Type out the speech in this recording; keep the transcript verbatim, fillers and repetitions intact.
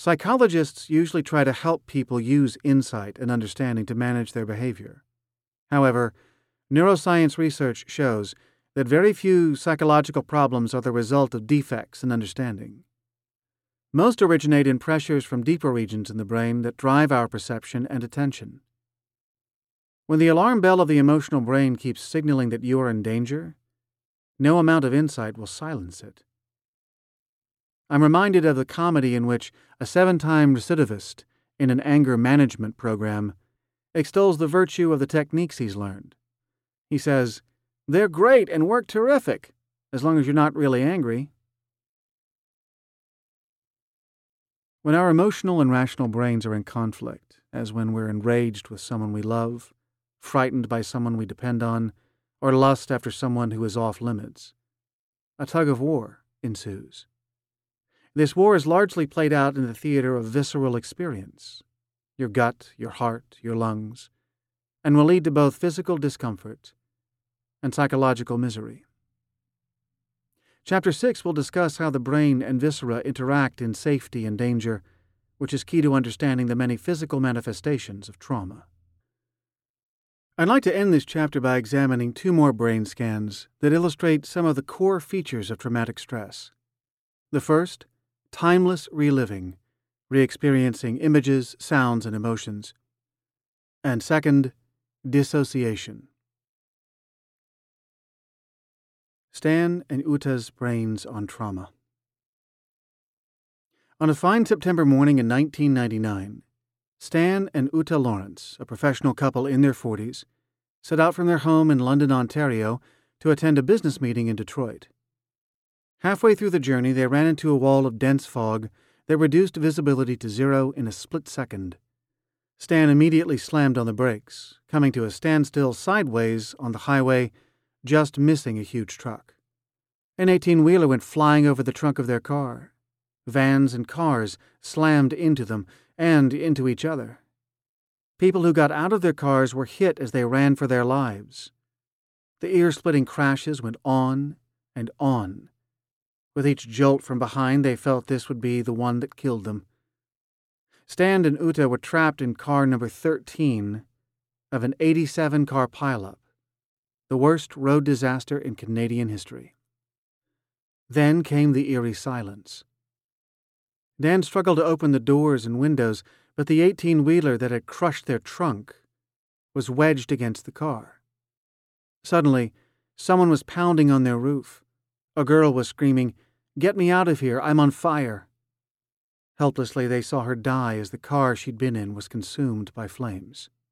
Psychologists usually try to help people use insight and understanding to manage their behavior. However, neuroscience research shows that very few psychological problems are the result of defects in understanding. Most originate in pressures from deeper regions in the brain that drive our perception and attention. When the alarm bell of the emotional brain keeps signaling that you are in danger, no amount of insight will silence it. I'm reminded of the comedy in which a seven-time recidivist in an anger management program extols the virtue of the techniques he's learned. He says, "They're great and work terrific, as long as you're not really angry." When our emotional and rational brains are in conflict, as when we're enraged with someone we love, frightened by someone we depend on, or lust after someone who is off limits, a tug of war ensues. This war is largely played out in the theater of visceral experience, your gut, your heart, your lungs, and will lead to both physical discomfort and psychological misery. Chapter six will discuss how the brain and viscera interact in safety and danger, which is key to understanding the many physical manifestations of trauma. I'd like to end this chapter by examining two more brain scans that illustrate some of the core features of traumatic stress. The first, timeless reliving, re-experiencing images, sounds, and emotions. And second, dissociation. Stan and Uta's brains on trauma. On a fine September morning in nineteen ninety-nine, Stan and Uta Lawrence, a professional couple in their forties, set out from their home in London, Ontario, to attend a business meeting in Detroit. Halfway through the journey, they ran into a wall of dense fog that reduced visibility to zero in a split second. Stan immediately slammed on the brakes, coming to a standstill sideways on the highway, just missing a huge truck. An eighteen-wheeler went flying over the trunk of their car. Vans and cars slammed into them and into each other. People who got out of their cars were hit as they ran for their lives. The ear-splitting crashes went on and on. With each jolt from behind, they felt this would be the one that killed them. Stan and Uta were trapped in car number thirteen of an eighty-seven car pileup, the worst road disaster in Canadian history. Then came the eerie silence. Dan struggled to open the doors and windows, but the eighteen-wheeler that had crushed their trunk was wedged against the car. Suddenly, someone was pounding on their roof. A girl was screaming, "Get me out of here, I'm on fire." Helplessly, they saw her die as the car she'd been in was consumed by flames.